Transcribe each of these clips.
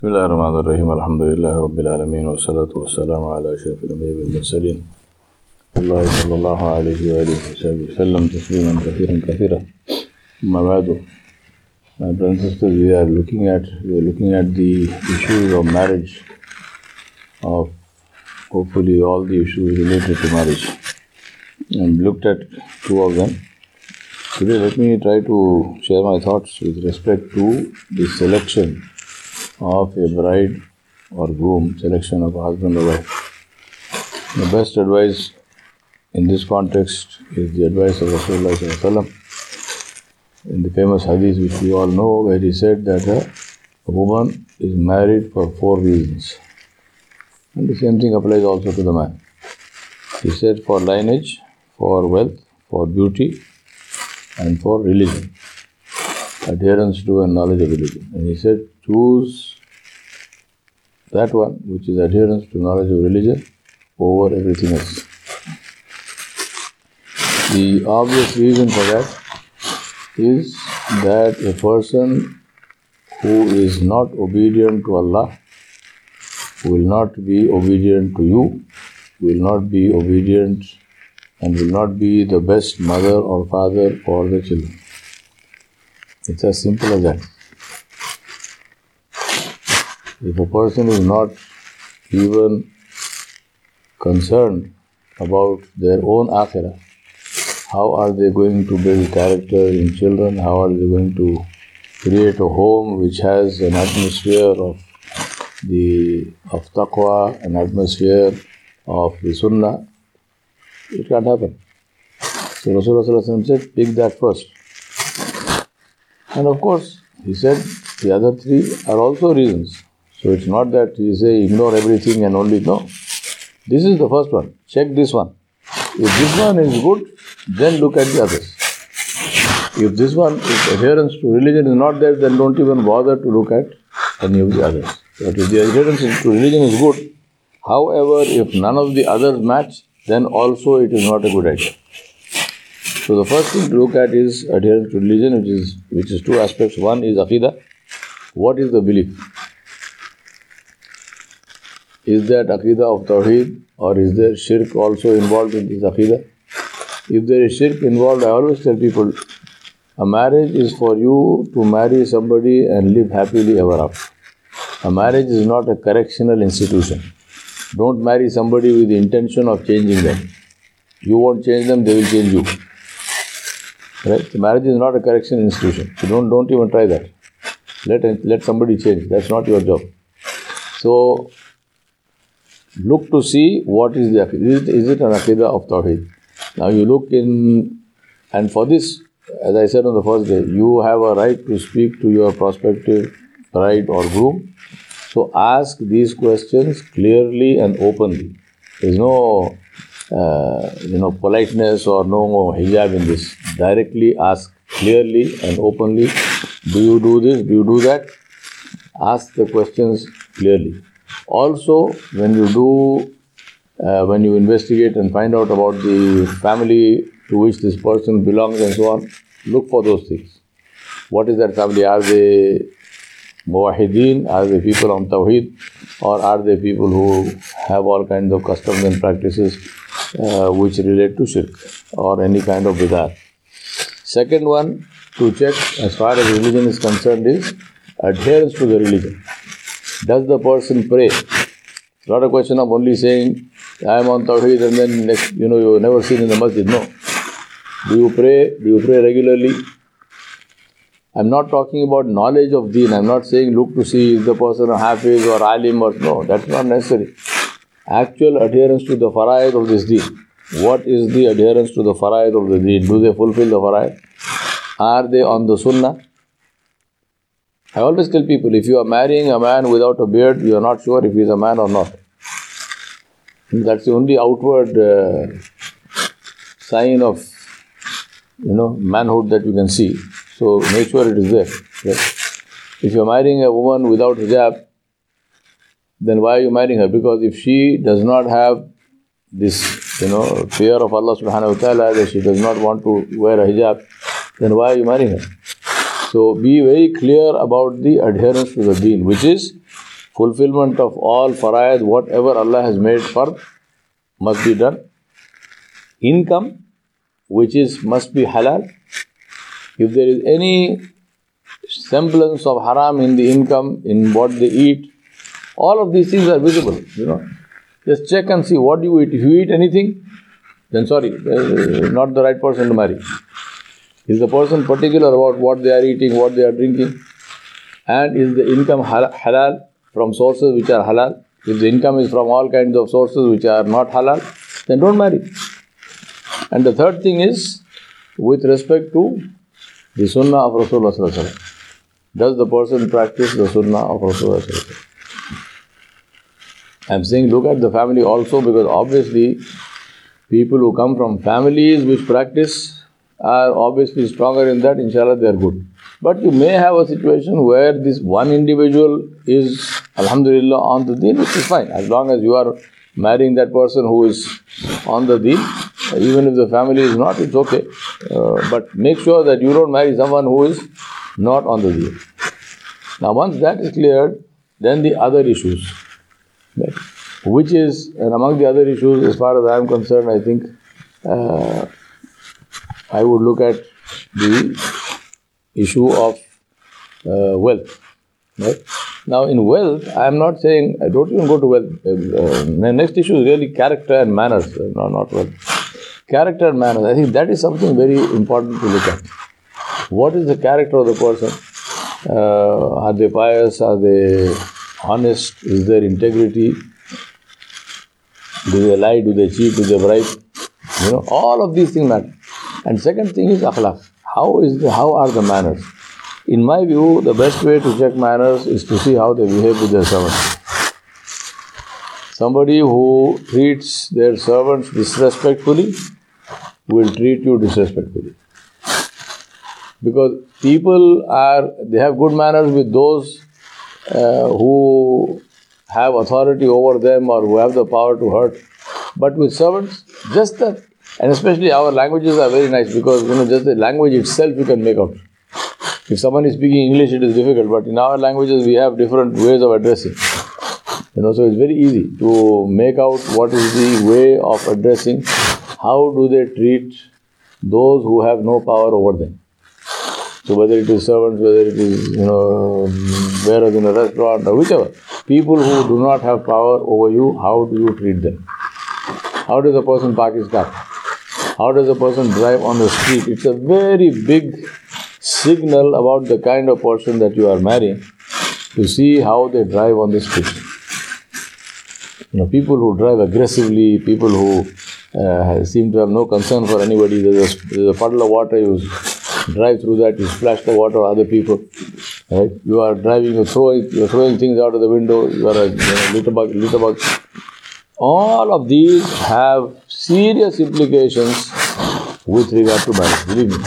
بسم الله الرحمن الرحيم الحمد لله رب العالمين والصلاة والسلام على أشرف الأنبياء والمرسلين الله صلى الله عليه وآله وسلم تسليما كثيرا أما بعد. My brothers and sisters, we are looking at the issues of marriage, of hopefully all the issues related to marriage, and looked at two of them. Today let me try to share my thoughts with respect to the selection of a bride or groom, selection of a husband or wife. The best advice in this context is the advice of Rasulullah sallallahu alaihi wasallam in the famous hadith which we all know, where he said that a woman is married for 4 reasons. And the same thing applies also to the man. He said for lineage, for wealth, for beauty, and for religion, adherence to and knowledge of religion. And he said, choose that one which is adherence to knowledge of religion over everything else. The obvious reason for that is that a person who is not obedient to Allah will not be obedient to you, will not be obedient and will not be the best mother or father for the children. It's as simple as that. If a person is not even concerned about their own akhirah, how are they going to build character in children? How are they going to create a home which has an atmosphere of taqwa, an atmosphere of the sunnah? It can't happen. So Rasulullah sallallahu alaihi wasallam said, pick that first. And of course, he said the other 3 are also reasons. So it's not that you say ignore everything and only no. This is the first one. Check this one. If this one is good, then look at the others. If this one is adherence to religion is not there, then don't even bother to look at any of the others. But if the adherence to religion is good, however, if none of the others match, then also it is not a good idea. So the first thing to look at is adherence to religion, which is 2 aspects. One is aqidah. What is the belief? Is that aqidah of tawheed, or is there shirk also involved in this aqidah? If there is shirk involved, I always tell people, a marriage is for you to marry somebody and live happily ever after. A marriage is not a correctional institution. Don't marry somebody with the intention of changing them. You won't change them, they will change you. Right? The marriage is not a correctional institution. So don't even try that. Let somebody change. That's not your job. So look to see what is the aqidah. Is it an aqidah of tawheed? Now you look in, and for this, as I said on the first day, you have a right to speak to your prospective bride or groom. So ask these questions clearly and openly. There is no politeness or no hijab in this. Directly ask clearly and openly. Do you do this? Do you do that? Ask the questions clearly. Also, when you investigate and find out about the family to which this person belongs and so on, look for those things. What is that family? Are they muwahideen? Are they people on tawheed? Or are they people who have all kinds of customs and practices which relate to shirk or any kind of bid'ah? Second one to check as far as religion is concerned is adherence to the religion. Does the person pray? It's not a question of only saying, I am on tawheed and then next, you're never seen in the masjid. No. Do you pray? Do you pray regularly? I'm not talking about knowledge of deen. I'm not saying look to see if the person a hafiz or alim or no. That's not necessary. Actual adherence to the fara'id of this deen. What is the adherence to the fara'id of the deen? Do they fulfill the fara'id? Are they on the sunnah? I always tell people, if you are marrying a man without a beard, you are not sure if he is a man or not. That's the only outward sign of, manhood that you can see. So make sure it is there. Right? If you are marrying a woman without hijab, then why are you marrying her? Because if she does not have this, fear of Allah subhanahu wa ta'ala, that she does not want to wear a hijab, then why are you marrying her? So be very clear about the adherence to the deen, which is fulfillment of all fara'id, whatever Allah has made fard, must be done. Income, which must be halal. If there is any semblance of haram in the income, in what they eat, all of these things are visible, Just check and see what you eat. If you eat anything, then sorry, not the right person to marry. Is the person particular about what they are eating, what they are drinking? And is the income halal from sources which are halal? If the income is from all kinds of sources which are not halal, then don't marry. And the third thing is, with respect to the sunnah of Rasulullah sallallahu alaihi wasallam. Does the person practice the sunnah of Rasulullah sallallahu alaihi wasallam? I'm saying look at the family also, because obviously people who come from families which practice are obviously stronger in that, inshallah they are good. But you may have a situation where this one individual is, alhamdulillah, on the deen, which is fine. As long as you are marrying that person who is on the deen, even if the family is not, it's okay. But make sure that you don't marry someone who is not on the deen. Now once that is cleared, then the other issues. Right? Which is, and among the other issues, as far as I am concerned, I think I would look at the issue of wealth. Right? Now in wealth, I am not saying, don't even go to wealth. The next issue is really character and manners, not wealth. Character and manners, I think that is something very important to look at. What is the character of the person? Are they pious? Are they honest? Is there integrity? Do they lie? Do they cheat? Do they bribe? All of these things matter. And second thing is akhlaq. How are the manners? In my view, the best way to check manners is to see how they behave with their servants. Somebody who treats their servants disrespectfully will treat you disrespectfully. Because people they have good manners with those who have authority over them or who have the power to hurt. But with servants, just that. And especially our languages are very nice, because just the language itself you can make out. If someone is speaking English, it is difficult, but in our languages we have different ways of addressing. So it's very easy to make out what is the way of addressing. How do they treat those who have no power over them? So whether it is servants, whether it is, warehouse in a restaurant or whichever. People who do not have power over you, how do you treat them? How does a person park his car? How does a person drive on the street? It's a very big signal about the kind of person that you are marrying, to see how they drive on the street. People who drive aggressively, people who seem to have no concern for anybody. There's a puddle of water, you drive through that, you splash the water on other people. Right? You are driving, you're throwing things out of the window, you are a litter bug. All of these have serious implications with regard to marriage, believe me.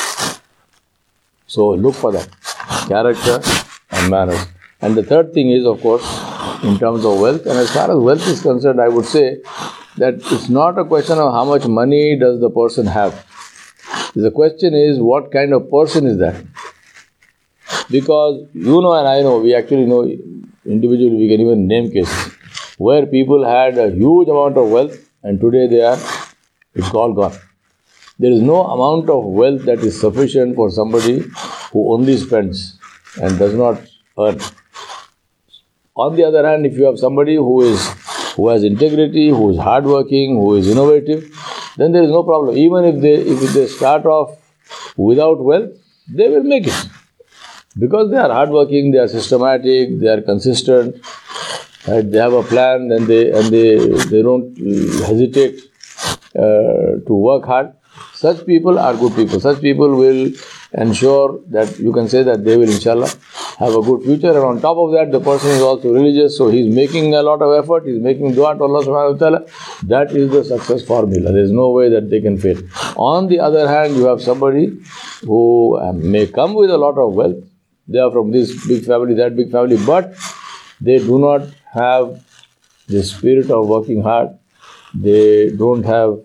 So look for that, character and manners. And the third thing is, of course, in terms of wealth. And as far as wealth is concerned, I would say that it's not a question of how much money does the person have. The question is, what kind of person is that? Because and I know, we actually know individually, we can even name cases where people had a huge amount of wealth and today it's all gone. There is no amount of wealth that is sufficient for somebody who only spends and does not earn. On the other hand, if you have somebody who has integrity, who is hardworking, who is innovative, then there is no problem. Even if they start off without wealth, they will make it. Because they are hardworking, they are systematic, they are consistent, right? They have a plan, and they don't hesitate to work hard. Such people are good people. Such people will ensure that you can say that they will, inshallah, have a good future. And on top of that, the person is also religious, so he is making a lot of effort, he is making dua to Allah subhanahu wa ta'ala. That is the success formula. There is no way that they can fail. On the other hand, you have somebody who may come with a lot of wealth. They are from this big family, that big family, but they do not have the spirit of working hard. They don't have,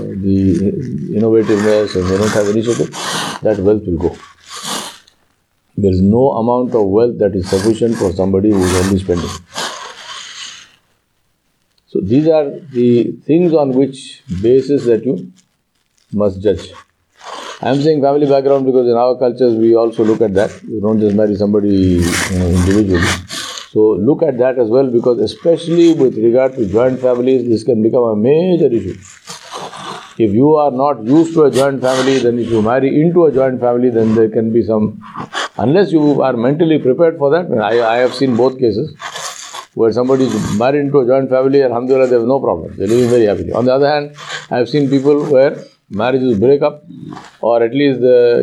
the innovativeness, and they don't have initiative. That wealth will go. There is no amount of wealth that is sufficient for somebody who is only spending. So these are the things on which basis that you must judge. I am saying family background because in our cultures we also look at that. You don't just marry somebody individually. So look at that as well, because especially with regard to joint families, this can become a major issue. If you are not used to a joint family, then if you marry into a joint family, then there can be some, unless you are mentally prepared for that. I have seen both cases where somebody is married into a joint family, alhamdulillah, there is no problem. They are living very happily. On the other hand, I have seen people where marriages break up, or at least,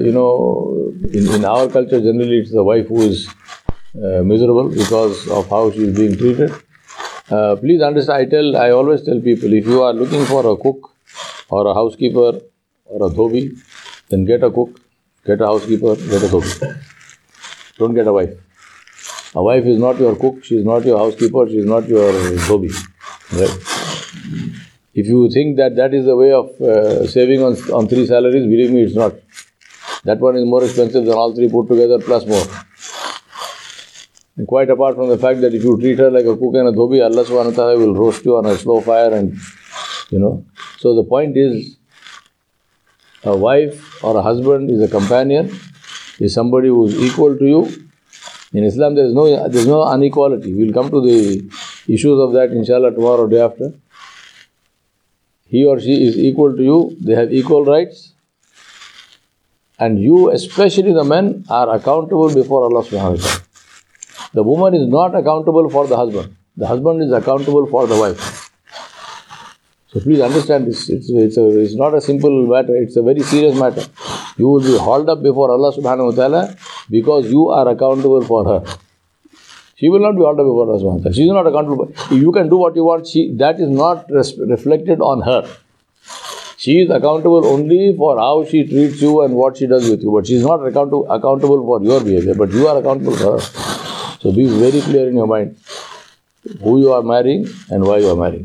in our culture, generally it's the wife who is miserable because of how she is being treated. Please understand, I always tell people, if you are looking for a cook or a housekeeper or a dhobi, then get a cook, get a housekeeper, get a dhobi. Don't get a wife. A wife is not your cook, she is not your housekeeper, she is not your dhobi. Right? If you think that that is the way of saving on 3 salaries, believe me, it's not. That one is more expensive than all 3 put together plus more. And quite apart from the fact that if you treat her like a cook and a dhobi, Allah subhanahu wa ta'ala will roast you on a slow fire and, So the point is, a wife or a husband is a companion, is somebody who is equal to you. In Islam, there is no inequality. We will come to the issues of that, inshallah, tomorrow or day after. He or she is equal to you, they have equal rights, and you, especially the men, are accountable before Allah subhanahu wa ta'ala. The woman is not accountable for the husband. The husband is accountable for the wife. So please understand this. It's not a simple matter. It's a very serious matter. You will be hauled up before Allah subhanahu wa ta'ala because you are accountable for her. She will not be hauled up before Allah subhanahu wa ta'ala. She is not accountable. If you can do what you want, that is not reflected on her. She is accountable only for how she treats you and what she does with you. But she is not accountable for your behavior. But you are accountable for her. So be very clear in your mind who you are marrying and why you are marrying.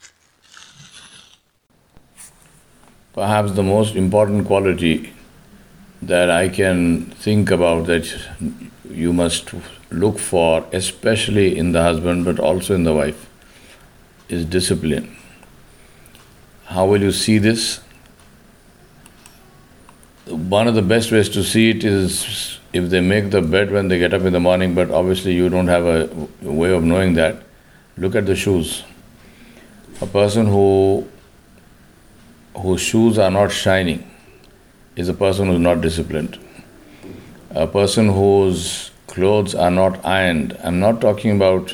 Perhaps the most important quality that I can think about that you must look for, especially in the husband but also in the wife, is discipline. How will you see this? One of the best ways to see it is if they make the bed when they get up in the morning, but obviously you don't have a way of knowing that. Look at the shoes. A person whose shoes are not shining is a person who is not disciplined. A person whose clothes are not ironed. I'm not talking about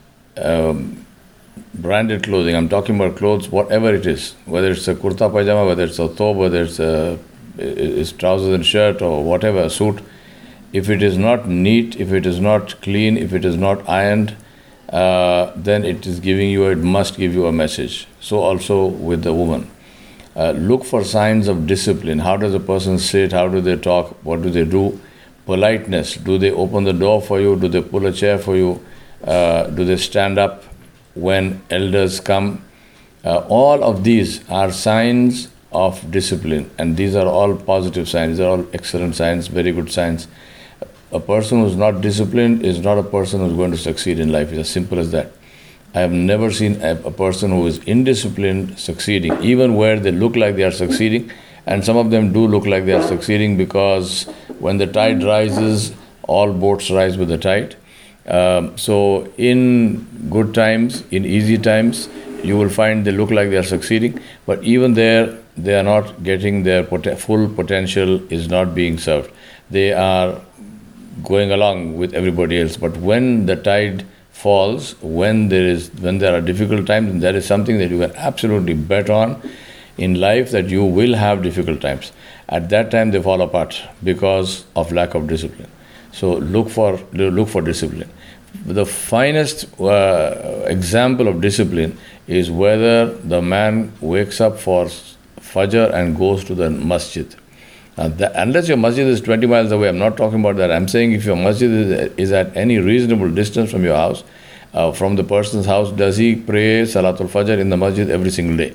branded clothing. I'm talking about clothes, whatever it is, whether it's a kurta pajama, whether it's a thobe, whether it's trousers and shirt or whatever, a suit. If it is not neat, if it is not clean, if it is not ironed, then it must give you a message. So also with the woman. Look for signs of discipline. How does a person sit? How do they talk? What do they do? Politeness. Do they open the door for you? Do they pull a chair for you? Do they stand up when elders come? All of these are signs of discipline, and these are all positive signs. These are all excellent signs, very good signs. A person who is not disciplined is not a person who is going to succeed in life. It's as simple as that. I have never seen a person who is indisciplined succeeding, even where they look like they are succeeding, and some of them do look like they are succeeding because when the tide rises, all boats rise with the tide. So in good times, in easy times, you will find they look like they are succeeding, but even there, they are not getting their full potential is not being served. They are going along with everybody else, but when the tide falls, when there are difficult times, and that is something that you can absolutely bet on in life, that you will have difficult times. At that time they fall apart because of lack of discipline. So look for discipline. The finest example of discipline is whether the man wakes up for Fajr and goes to the masjid. Unless your masjid is 20 miles away, I'm not talking about that. I'm saying if your masjid is at any reasonable distance from your house, from the person's house, does he pray Salatul Fajr in the masjid every single day?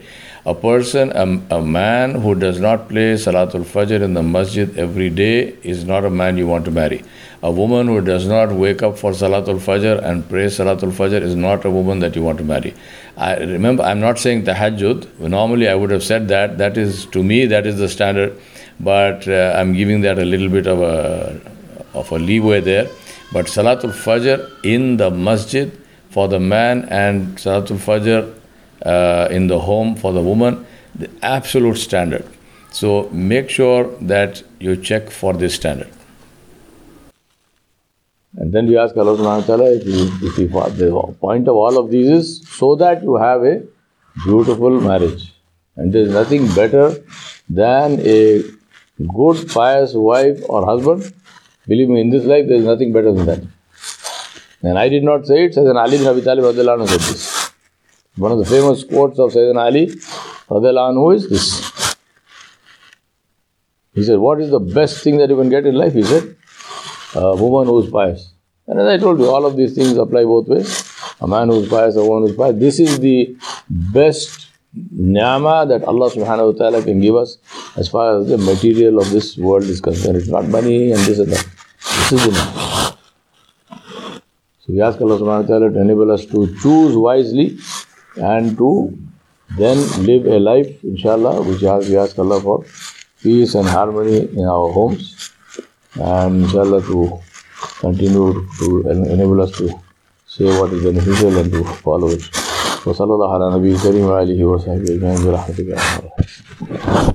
A person, a man who does not play Salatul Fajr in the masjid every day is not a man you want to marry. A woman who does not wake up for Salatul Fajr and pray Salatul Fajr is not a woman that you want to marry. I remember, I'm not saying tahajjud. Normally I would have said that. That is, to me, that is the standard. But I'm giving that a little bit of a leeway there. But Salatul Fajr in the masjid for the man and Salatul Fajr in the home for the woman, the absolute standard. So make sure that you check for this standard. And then we ask Allah subhanahu wa ta'ala, the point of all of these is so that you have a beautiful marriage. And there is nothing better than a good, pious wife or husband. Believe me, in this life there is nothing better than that. And I did not say it, Sayyidina Ali bin Abi Talib radiallahu anhu said this. One of the famous quotes of Sayyidina Ali radiallahu anhu is this. He said, what is the best thing that you can get in life? He said, a woman who is pious. And as I told you, all of these things apply both ways. A man who is pious, a woman who is pious. This is the best ni'mah that Allah subhanahu wa ta'ala can give us as far as the material of this world is concerned. It's not money and this and that. This is the ni'mah. So we ask Allah subhanahu wa ta'ala to enable us to choose wisely and to then live a life, inshallah, which we ask Allah for peace and harmony in our homes, and inshallah to continue to enable us to say what is beneficial and to follow it. وصلى الله على نبي الكريم وآله وصحبه أجمعين برحمتك يا أرحم الراحمين.